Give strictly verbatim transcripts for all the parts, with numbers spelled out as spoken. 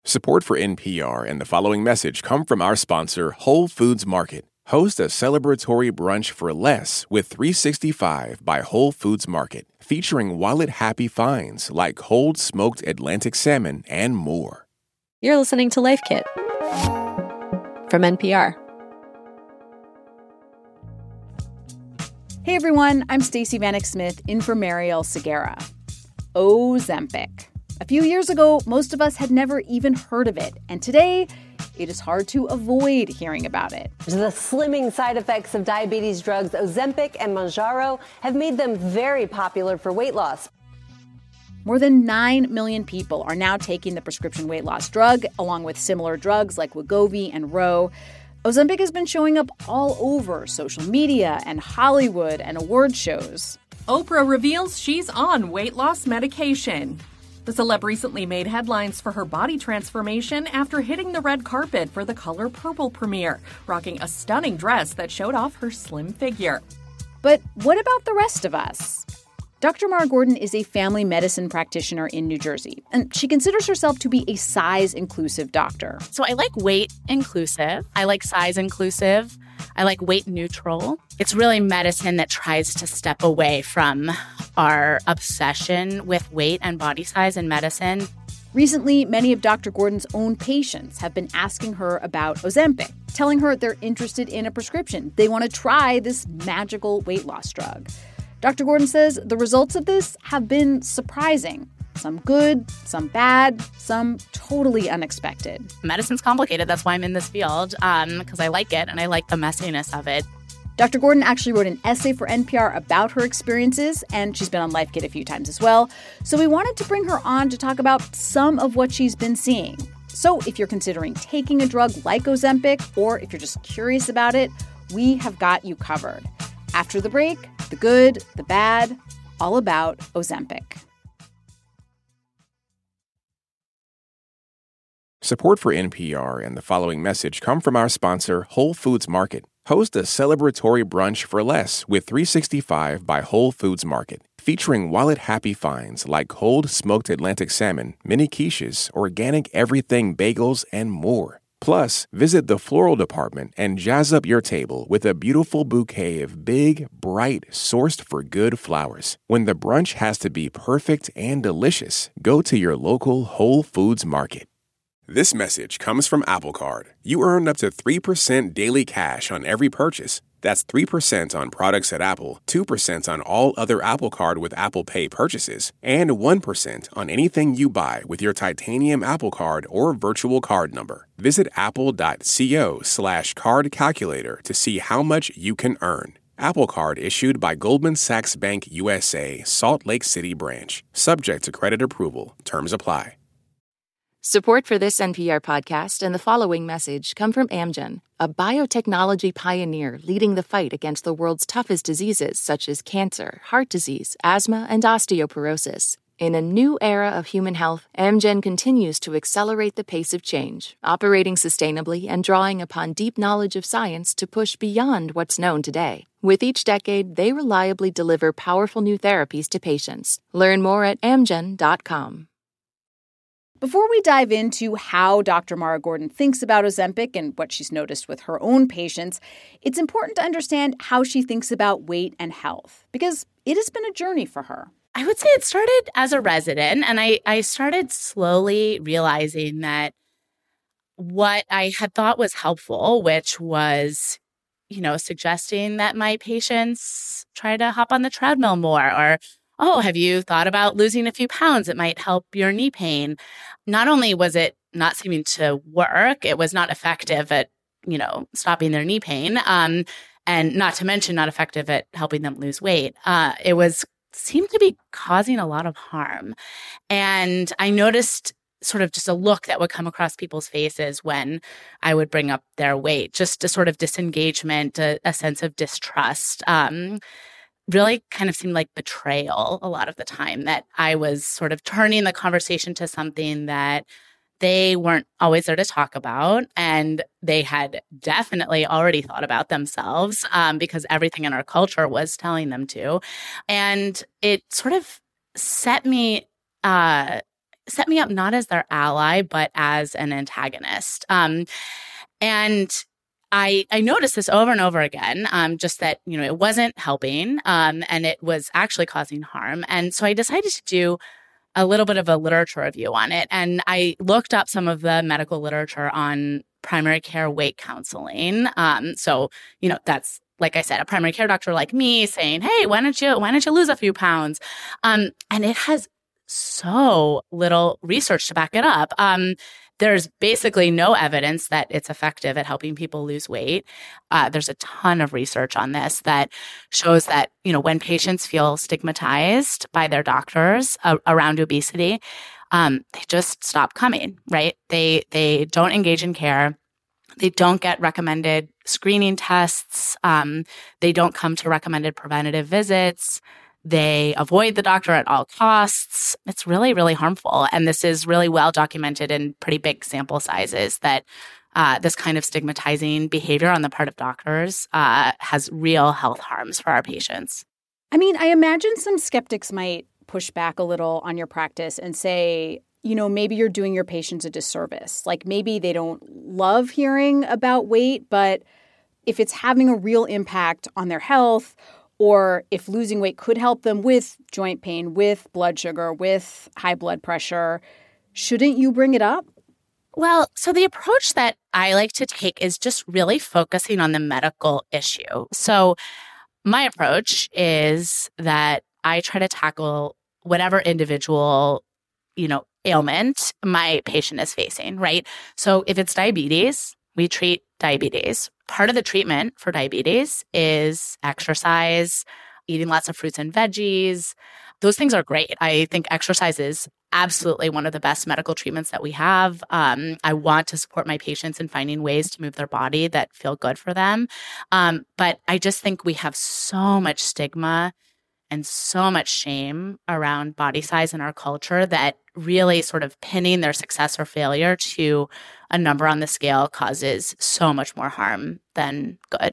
Support for N P R and the following message come from our sponsor, Whole Foods Market. Host a celebratory brunch for less with three sixty-five by Whole Foods Market, featuring wallet-happy finds like cold smoked Atlantic salmon and more. You're listening to Life Kit from N P R. Hey everyone, I'm Stacey Vanek Smith in for Mariel Segura. Ozempic. A few years ago, most of us had never even heard of it, and today, it is hard to avoid hearing about it. The slimming side effects of diabetes drugs Ozempic and Mounjaro have made them very popular for weight loss. More than nine million people are now taking the prescription weight loss drug, along with similar drugs like Wegovy and Ro. Ozempic has been showing up all over social media and Hollywood and award shows. Oprah reveals she's on weight loss medication. The celeb recently made headlines for her body transformation after hitting the red carpet for the Color Purple premiere, rocking a stunning dress that showed off her slim figure. But what about the rest of us? Doctor Mara Gordon is a family medicine practitioner in New Jersey, and she considers herself to be a size-inclusive doctor. So I like weight inclusive. I like size inclusive. I like weight neutral. It's really medicine that tries to step away from our obsession with weight and body size in medicine. Recently, many of Doctor Gordon's own patients have been asking her about Ozempic, telling her they're interested in a prescription. They want to try this magical weight loss drug. Doctor Gordon says the results of this have been surprising. Some good, some bad, some totally unexpected. Medicine's complicated. That's why I'm in this field, um, because I like it and I like the messiness of it. Doctor Gordon actually wrote an essay for N P R about her experiences, and she's been on Life Kit a few times as well. So we wanted to bring her on to talk about some of what she's been seeing. So if you're considering taking a drug like Ozempic, or if you're just curious about it, we have got you covered. After the break, the good, the bad, all about Ozempic. Support for N P R and the following message come from our sponsor, Whole Foods Market. Host a celebratory brunch for less with three sixty-five by Whole Foods Market, featuring wallet-happy finds like cold smoked Atlantic salmon, mini quiches, organic everything bagels, and more. Plus, visit the floral department and jazz up your table with a beautiful bouquet of big, bright, sourced for good flowers. When the brunch has to be perfect and delicious, go to your local Whole Foods Market. This message comes from Apple Card. You earn up to three percent daily cash on every purchase. That's three percent on products at Apple, two percent on all other Apple Card with Apple Pay purchases, and one percent on anything you buy with your titanium Apple Card or virtual card number. Visit apple.co slash card calculator to see how much you can earn. Apple Card issued by Goldman Sachs Bank U S A, Salt Lake City branch. Subject to credit approval. Terms apply. Support for this N P R podcast and the following message come from Amgen, a biotechnology pioneer leading the fight against the world's toughest diseases such as cancer, heart disease, asthma, and osteoporosis. In a new era of human health, Amgen continues to accelerate the pace of change, operating sustainably and drawing upon deep knowledge of science to push beyond what's known today. With each decade, they reliably deliver powerful new therapies to patients. Learn more at amgen dot com. Before we dive into how Doctor Mara Gordon thinks about Ozempic and what she's noticed with her own patients, it's important to understand how she thinks about weight and health, because it has been a journey for her. I would say it started as a resident, and I, I started slowly realizing that what I had thought was helpful, which was, you know, suggesting that my patients try to hop on the treadmill more, or oh, have you thought about losing a few pounds? It might help your knee pain. Not only was it not seeming to work, it was not effective at, you know, stopping their knee pain, um, and not to mention not effective at helping them lose weight. Uh, it was seemed to be causing a lot of harm. And I noticed sort of just a look that would come across people's faces when I would bring up their weight, just a sort of disengagement, a, a sense of distrust. Um, really kind of seemed like betrayal a lot of the time, that I was sort of turning the conversation to something that they weren't always there to talk about. And they had definitely already thought about themselves um, because everything in our culture was telling them to. And it sort of set me uh, set me up not as their ally, but as an antagonist. Um, and I I noticed this over and over again, um, just that, you know, it wasn't helping um, and it was actually causing harm. And so I decided to do a little bit of a literature review on it. And I looked up some of the medical literature on primary care weight counseling. Um, so, you know, that's, like I said, a primary care doctor like me saying, hey, why don't you, why don't you lose a few pounds? Um, and it has so little research to back it up. Um, there's basically no evidence that it's effective at helping people lose weight. Uh, there's a ton of research on this that shows that, you know, when patients feel stigmatized by their doctors uh, around obesity, um, they just stop coming, right? They they don't engage in care. They don't get recommended screening tests. Um, they don't come to recommended preventative visits. They avoid the doctor at all costs. It's really, really harmful. And this is really well documented in pretty big sample sizes that uh, this kind of stigmatizing behavior on the part of doctors uh, has real health harms for our patients. I mean, I imagine some skeptics might push back a little on your practice and say, you know, maybe you're doing your patients a disservice. Like maybe they don't love hearing about weight, but if it's having a real impact on their health, or if losing weight could help them with joint pain, with blood sugar, with high blood pressure, shouldn't you bring it up? Well, so the approach that I like to take is just really focusing on the medical issue. So my approach is that I try to tackle whatever individual, you know, ailment my patient is facing, right? So if it's diabetes, we treat diabetes. Part of the treatment for diabetes is exercise, eating lots of fruits and veggies. Those things are great. I think exercise is absolutely one of the best medical treatments that we have. Um, I want to support my patients in finding ways to move their body that feel good for them. Um, but I just think we have so much stigma and so much shame around body size in our culture that really sort of pinning their success or failure to a number on the scale causes so much more harm than good.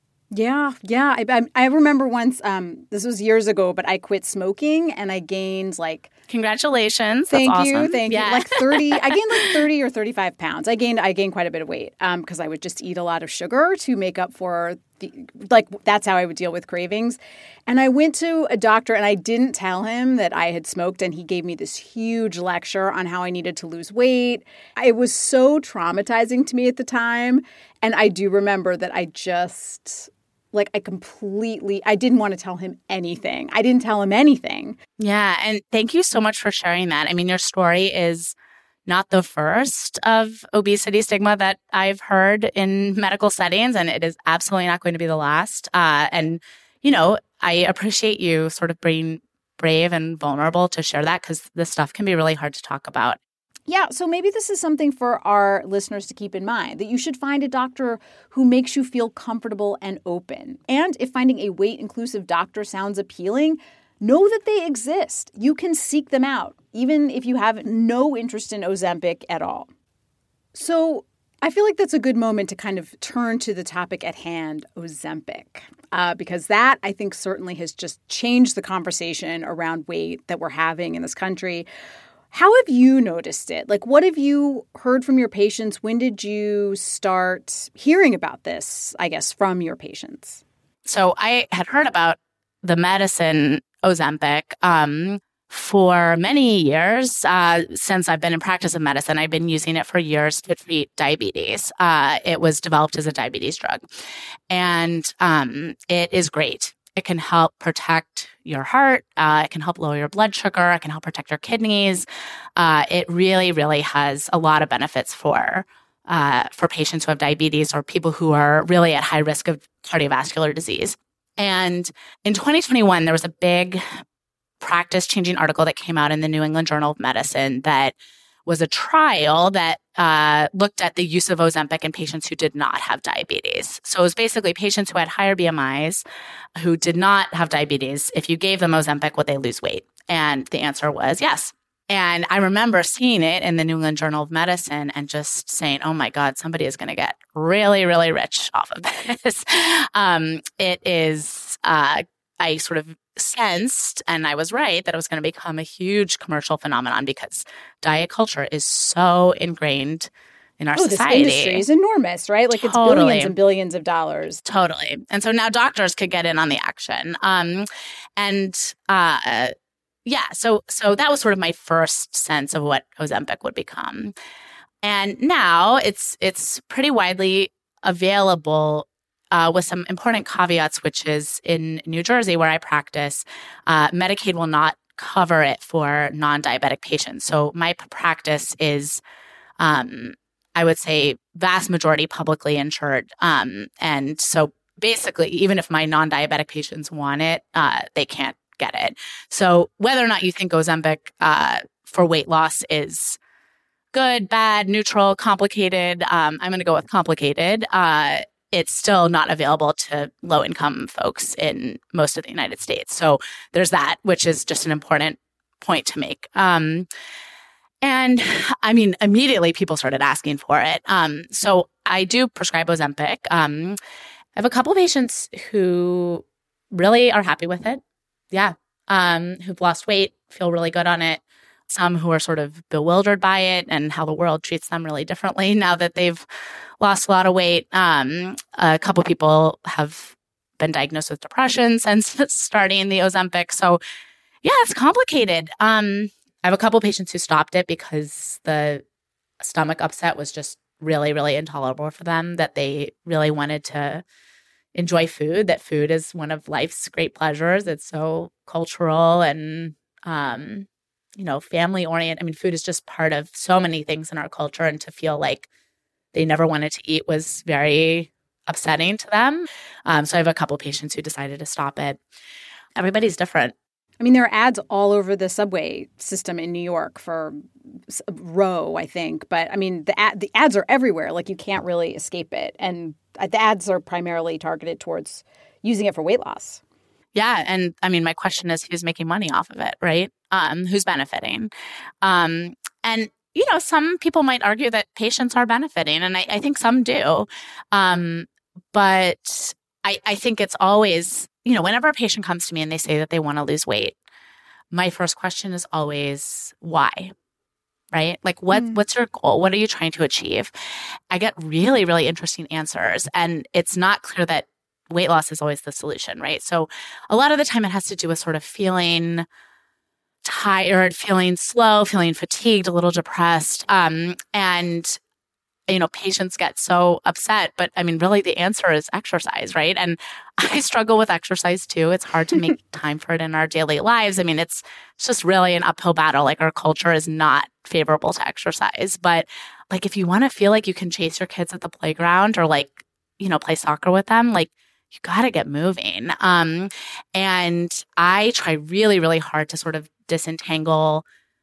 Yeah, yeah. I, I, I remember once, um, this was years ago, but I quit smoking and I gained like... Congratulations. Thank That's you. awesome. Thank yeah. you. Like thirty, I gained like thirty or thirty-five pounds. I gained, I gained quite a bit of weight um, because I would just eat a lot of sugar to make up for the, like, that's how I would deal with cravings. And I went to a doctor and I didn't tell him that I had smoked, and he gave me this huge lecture on how I needed to lose weight. It was so traumatizing to me at the time. And I do remember that I just... Like I completely, I didn't want to tell him anything. I didn't tell him anything. Yeah. And thank you so much for sharing that. I mean, your story is not the first of obesity stigma that I've heard in medical settings, and it is absolutely not going to be the last. Uh, and, you know, I appreciate you sort of being brave and vulnerable to share that, because this stuff can be really hard to talk about. Yeah, so maybe this is something for our listeners to keep in mind, that you should find a doctor who makes you feel comfortable and open. And if finding a weight-inclusive doctor sounds appealing, know that they exist. You can seek them out, even if you have no interest in Ozempic at all. So I feel like that's a good moment to kind of turn to the topic at hand, Ozempic, uh, because that, I think, certainly has just changed the conversation around weight that we're having in this country. How have you noticed it? Like, what have you heard from your patients? When did you start hearing about this, I guess, from your patients? So I had heard about the medicine Ozempic um, for many years. Uh, since I've been in practice of medicine, I've been using it for years to treat diabetes. Uh, it was developed as a diabetes drug, and um, it is great. It can help protect your heart. Uh, it can help lower your blood sugar. It can help protect your kidneys. Uh, it really, really has a lot of benefits for uh, for patients who have diabetes or people who are really at high risk of cardiovascular disease. And in twenty twenty-one, there was a big practice-changing article that came out in the New England Journal of Medicine that was a trial that uh, looked at the use of Ozempic in patients who did not have diabetes. So it was basically patients who had higher B M Is who did not have diabetes. If you gave them Ozempic, would they lose weight? And the answer was yes. And I remember seeing it in the New England Journal of Medicine and just saying, oh my God, somebody is going to get really, really rich off of this. um, it is, uh, I sort of sensed, and I was right, that it was going to become a huge commercial phenomenon because diet culture is so ingrained in our oh, society. This industry is enormous, right? Like Totally. It's billions and billions of dollars. Totally. And so now doctors could get in on the action. Um, and uh, yeah, so so that was sort of my first sense of what Ozempic would become. And now it's it's pretty widely available uh, with some important caveats, which is in New Jersey, where I practice, uh, Medicaid will not cover it for non-diabetic patients. So my p- practice is um, I would say vast majority publicly insured. Um, and so basically, even if my non-diabetic patients want it, uh, they can't get it. So whether or not you think Ozempic uh, for weight loss is good, bad, neutral, complicated, um, I'm going to go with complicated. Uh, it's still not available to low-income folks in most of the United States. So there's that, which is just an important point to make. Um, And I mean, immediately people started asking for it. Um, so I do prescribe Ozempic. Um, I have a couple of patients who really are happy with it. Yeah. Um, who've lost weight, feel really good on it. Some who are sort of bewildered by it and how the world treats them really differently now that they've lost a lot of weight. Um, a couple of people have been diagnosed with depression since starting the Ozempic. So yeah, it's complicated. Um, I have a couple patients who stopped it because the stomach upset was just really, really intolerable for them, that they really wanted to enjoy food, that food is one of life's great pleasures. It's so cultural and, um, you know, family-oriented. I mean, food is just part of so many things in our culture, and to feel like they never wanted to eat was very upsetting to them. Um, so I have a couple patients who decided to stop it. Everybody's different. I mean, there are ads all over the subway system in New York for Roe, I think. But I mean, the ad, the ads are everywhere. Like, you can't really escape it. And the ads are primarily targeted towards using it for weight loss. Yeah. And I mean, my question is, who's making money off of it, right? Um, who's benefiting? Um, and, you know, some people might argue that patients are benefiting. And I, I think some do. Um, but I, I think it's always, you know, whenever a patient comes to me and they say that they want to lose weight, my first question is always, why? Right? Like, what, mm. what's your goal? What are you trying to achieve? I get really, really interesting answers. And it's not clear that weight loss is always the solution, right? So a lot of the time it has to do with sort of feeling tired, feeling slow, feeling fatigued, a little depressed. Um, and you know, patients get so upset. But I mean, really the answer is exercise, right? And I struggle with exercise too. It's hard to make time for it in our daily lives. I mean, it's, it's just really an uphill battle. Like, our culture is not favorable to exercise. But like, if you want to feel like you can chase your kids at the playground, or like, you know, play soccer with them, like, you got to get moving. Um, and I try really, really hard to sort of disentangle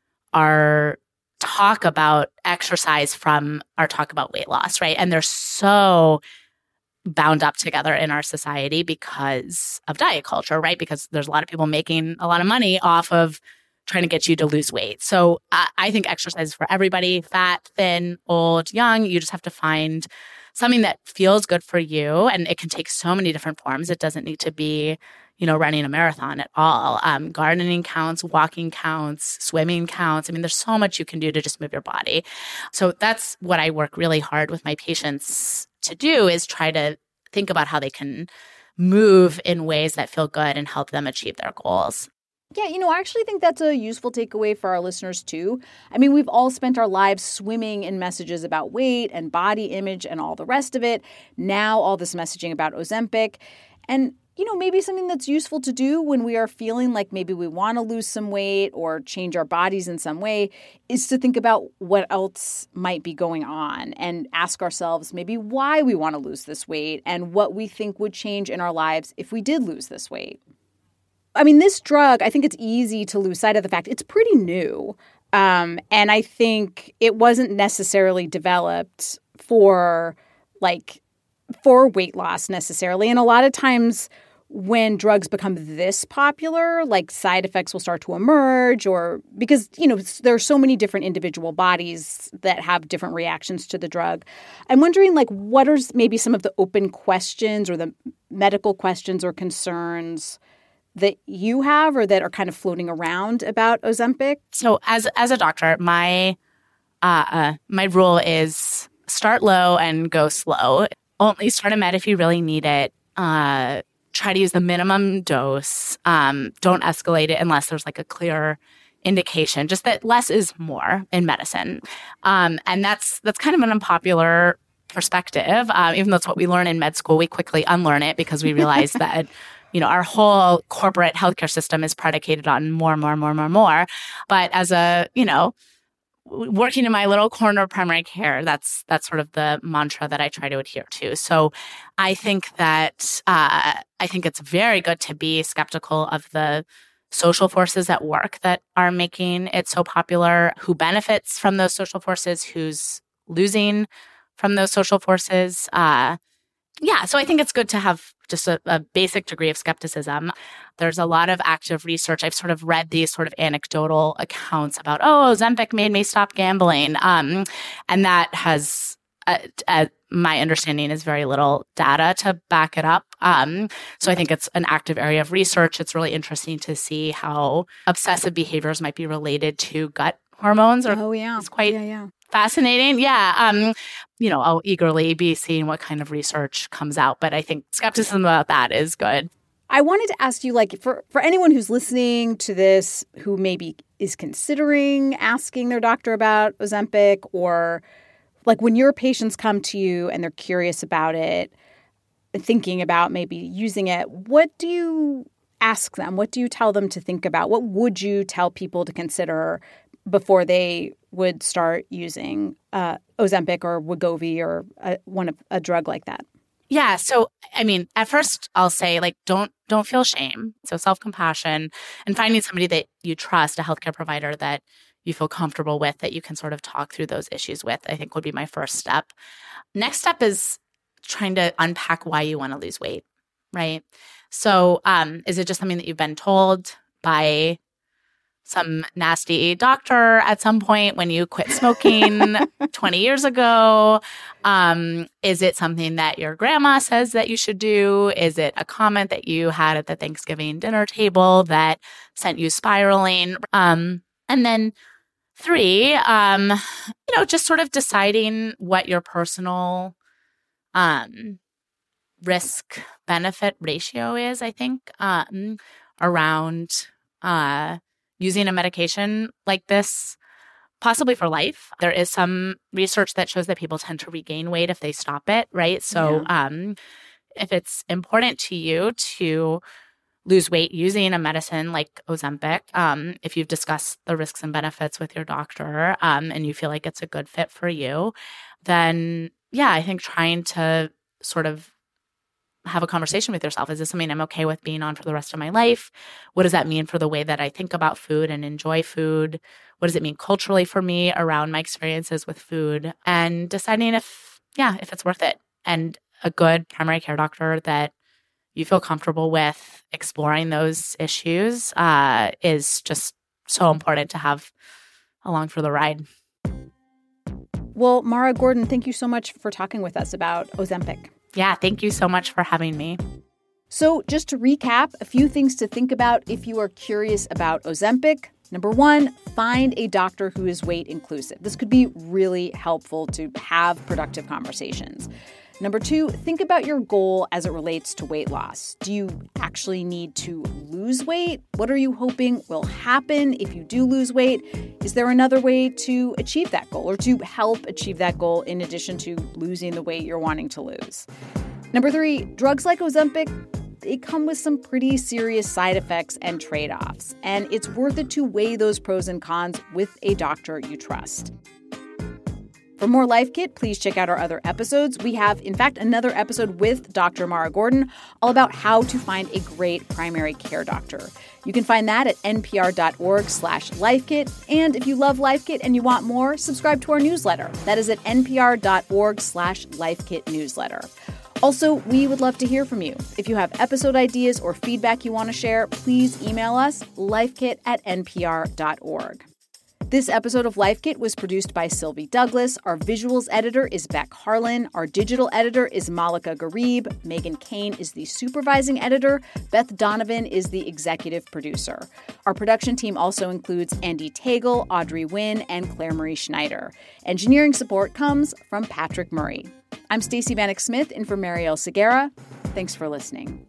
our talk about exercise from our talk about weight loss, right? And they're so bound up together in our society because of diet culture, right? Because there's a lot of people making a lot of money off of trying to get you to lose weight. So uh, I think exercise is for everybody, fat, thin, old, young. You just have to find something that feels good for you. And it can take so many different forms. It doesn't need to be, you know, running a marathon at all. Um, gardening counts, walking counts, swimming counts. I mean, there's so much you can do to just move your body. So that's what I work really hard with my patients to do, is try to think about how they can move in ways that feel good and help them achieve their goals. Yeah, you know, I actually think that's a useful takeaway for our listeners, too. I mean, we've all spent our lives swimming in messages about weight and body image and all the rest of it. Now, all this messaging about Ozempic. And, you know, maybe something that's useful to do when we are feeling like maybe we want to lose some weight or change our bodies in some way is to think about what else might be going on and ask ourselves maybe why we want to lose this weight and what we think would change in our lives if we did lose this weight. I mean, this drug, I think it's easy to lose sight of the fact it's pretty new. Um, and I think it wasn't necessarily developed for, like, for weight loss necessarily. And a lot of times when drugs become this popular, like, side effects will start to emerge, or because, you know, there are so many different individual bodies that have different reactions to the drug. I'm wondering, like, what are maybe some of the open questions or the medical questions or concerns that you have or that are kind of floating around about Ozempic? So as as a doctor, my uh, uh, my rule is start low and go slow. Only start a med if you really need it. Uh, try to use the minimum dose. Um, don't escalate it unless there's like a clear indication. Just that less is more in medicine, um, and that's that's kind of an unpopular perspective. Uh, even though it's what we learn in med school, we quickly unlearn it because we realize that you know our whole corporate healthcare system is predicated on more, more, more, more, more. But as a you know. working in my little corner of primary care, that's that's sort of the mantra that I try to adhere to. So I think that uh, I think it's very good to be skeptical of the social forces at work that are making it so popular, who benefits from those social forces, who's losing from those social forces. Uh, yeah, so I think it's good to have just a, a basic degree of skepticism. There's a lot of active research. I've sort of read these sort of anecdotal accounts about, oh, Ozempic made me stop gambling. Um, and that has, uh, uh, my understanding is very little data to back it up. Um, so I think it's an active area of research. It's really interesting to see how obsessive behaviors might be related to gut hormones. Or oh, yeah. It's quite yeah, yeah. fascinating. Yeah. Um, you know, I'll eagerly be seeing what kind of research comes out. But I think skepticism about that is good. I wanted to ask you, like, for, for anyone who's listening to this who maybe is considering asking their doctor about Ozempic, or like when your patients come to you and they're curious about it, thinking about maybe using it, what do you ask them? What do you tell them to think about? What would you tell people to consider before they would start using uh, Ozempic or Wegovy or a, one of a drug like that? Yeah. So, I mean, at first I'll say, like, don't don't feel shame. So self-compassion and finding somebody that you trust, a healthcare provider that you feel comfortable with, that you can sort of talk through those issues with, I think would be my first step. Next step is trying to unpack why you want to lose weight, right? So um, is it just something that you've been told by some nasty doctor at some point when you quit smoking twenty years ago? Um, is it something that your grandma says that you should do? Is it a comment that you had at the Thanksgiving dinner table that sent you spiraling? Um, and then three, um, you know, just sort of deciding what your personal um, risk-benefit ratio is, I think, um, around uh using a medication like this, possibly for life. There is some research that shows that people tend to regain weight if they stop it, right? So yeah. um, if it's important to you to lose weight using a medicine like Ozempic, um, if you've discussed the risks and benefits with your doctor um, and you feel like it's a good fit for you, then yeah, I think trying to sort of have a conversation with yourself. Is this something I'm okay with being on for the rest of my life? What does that mean for the way that I think about food and enjoy food? What does it mean culturally for me around my experiences with food? And deciding if, yeah, if it's worth it. And a good primary care doctor that you feel comfortable with exploring those issues uh, is just so important to have along for the ride. Well, Mara Gordon, thank you so much for talking with us about Ozempic. Yeah, thank you so much for having me. So just to recap, a few things to think about if you are curious about Ozempic. Number one, find a doctor who is weight inclusive. This could be really helpful to have productive conversations. Number two, think about your goal as it relates to weight loss. Do you actually need to lose weight? What are you hoping will happen if you do lose weight? Is there another way to achieve that goal or to help achieve that goal in addition to losing the weight you're wanting to lose? Number three, drugs like Ozempic, they come with some pretty serious side effects and trade-offs, and it's worth it to weigh those pros and cons with a doctor you trust. For more Life Kit, please check out our other episodes. We have, in fact, another episode with Doctor Mara Gordon all about how to find a great primary care doctor. You can find that at npr.org slash lifekit. And if you love Life Kit and you want more, subscribe to our newsletter. That is at npr.org slash lifekit newsletter. Also, we would love to hear from you. If you have episode ideas or feedback you want to share, please email us, lifekit at npr.org. This episode of Life Kit was produced by Sylvie Douglas. Our visuals editor is Beck Harlan. Our digital editor is Malika Garib. Megan Kane is the supervising editor. Beth Donovan is the executive producer. Our production team also includes Andy Tagle, Audrey Wynn, and Claire Marie Schneider. Engineering support comes from Patrick Murray. I'm Stacey Vanek Smith in for Marielle Segura. Thanks for listening.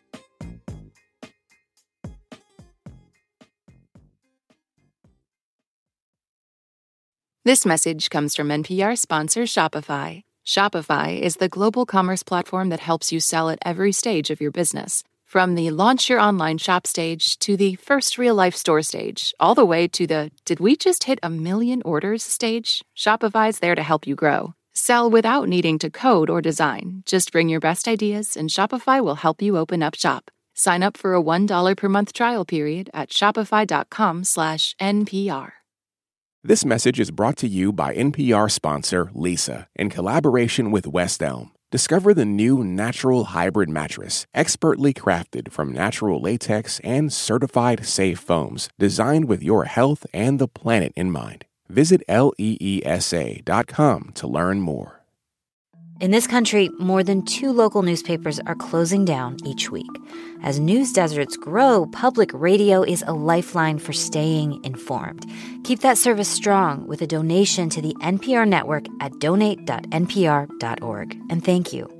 This message comes from N P R sponsor Shopify. Shopify is the global commerce platform that helps you sell at every stage of your business. From the launch your online shop stage to the first real-life store stage, all the way to the did we just hit a million orders stage? Shopify's there to help you grow. Sell without needing to code or design. Just bring your best ideas and Shopify will help you open up shop. Sign up for a one dollar per month trial period at shopify.com slash NPR. This message is brought to you by N P R sponsor Leesa in collaboration with West Elm. Discover the new natural hybrid mattress, expertly crafted from natural latex and certified safe foams, designed with your health and the planet in mind. Visit leesa dot com to learn more. In this country, more than two local newspapers are closing down each week. As news deserts grow, public radio is a lifeline for staying informed. Keep that service strong with a donation to the N P R network at donate dot n p r dot org. And thank you.